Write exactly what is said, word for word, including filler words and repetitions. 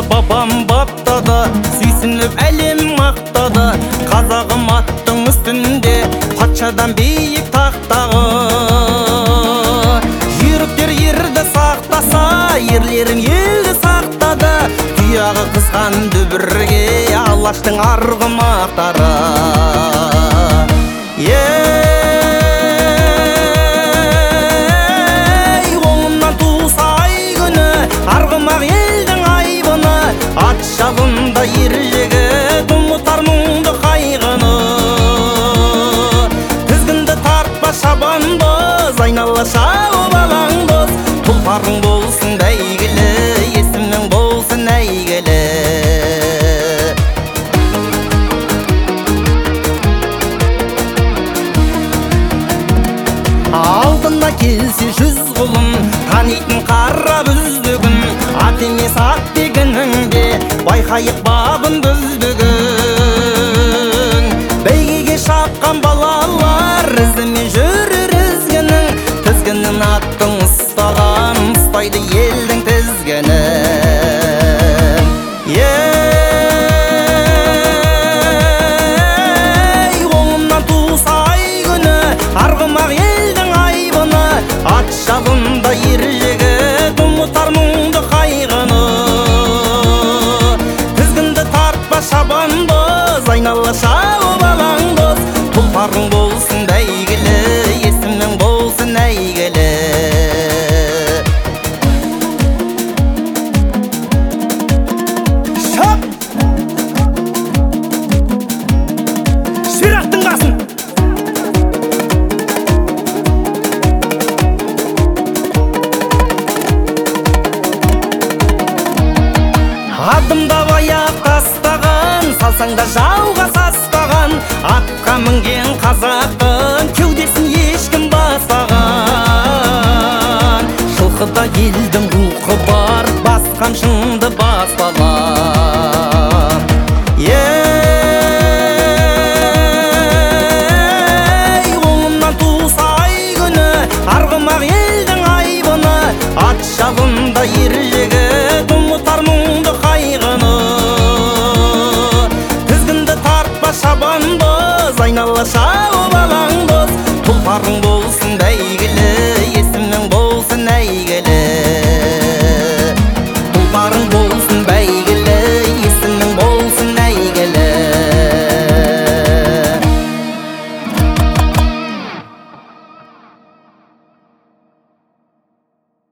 бабам баптады, сүйсініп әлем мақтады. Қазағым аттың үстінде, патшадан биік тақтағы. Жүйріктер ерді сақтаса, ерлерім елді сақтады. Тұяғы қызған дүбірге Алаштың арғымақтары. Ей, оңымнан туса ай күні, арғымақ елдің айбыны. Ат жалында ер жігіт, ұмытар мұңды қайғыны. Тізгінді тартпа шабанбыз, айнала шауып алаңбыз. Тұлпарың болсын бәйгілі, есімнің болсын әйгілі. Алдына келсе жүз құлын, танитын қарап үздігін. Ат емес ат дегеніңде, байқайық бабын бүздігін. Бәйгеге шапқан балалар, ізімен жүрер ізгінің. Тізгінін аттың ұстаған, ұстайды елдің тізгінін. Ей, оңымнан туса ай күні, арғымақ елдің айбыны. Ат жалында ер жігіт, ұмытар мұңды қайғыны. Тізгінді тартпа шабанбыз, айнала шауып алаңбыз. Тұлпарың болсын бәйгілі, есімнің болсын әйгілі. Шап! Ширақтың басын! Адымдап аяқ тастаған, салсаңда жауға састаған. Атқа мінген қазақтың кеудесін ешкім баспаған. Жылқыда елдің рухы бар, бас қамшынды басталар. Ей, оңымнан туса ай күні, арғымақ елдің айбыны. Ат жалында ер жігіт, ұмытар мұңды қайғыны. Тізгінді тартпа шабанбыз, айнала шауып алаңбыз. Тұлпарың болсын бәйгілі,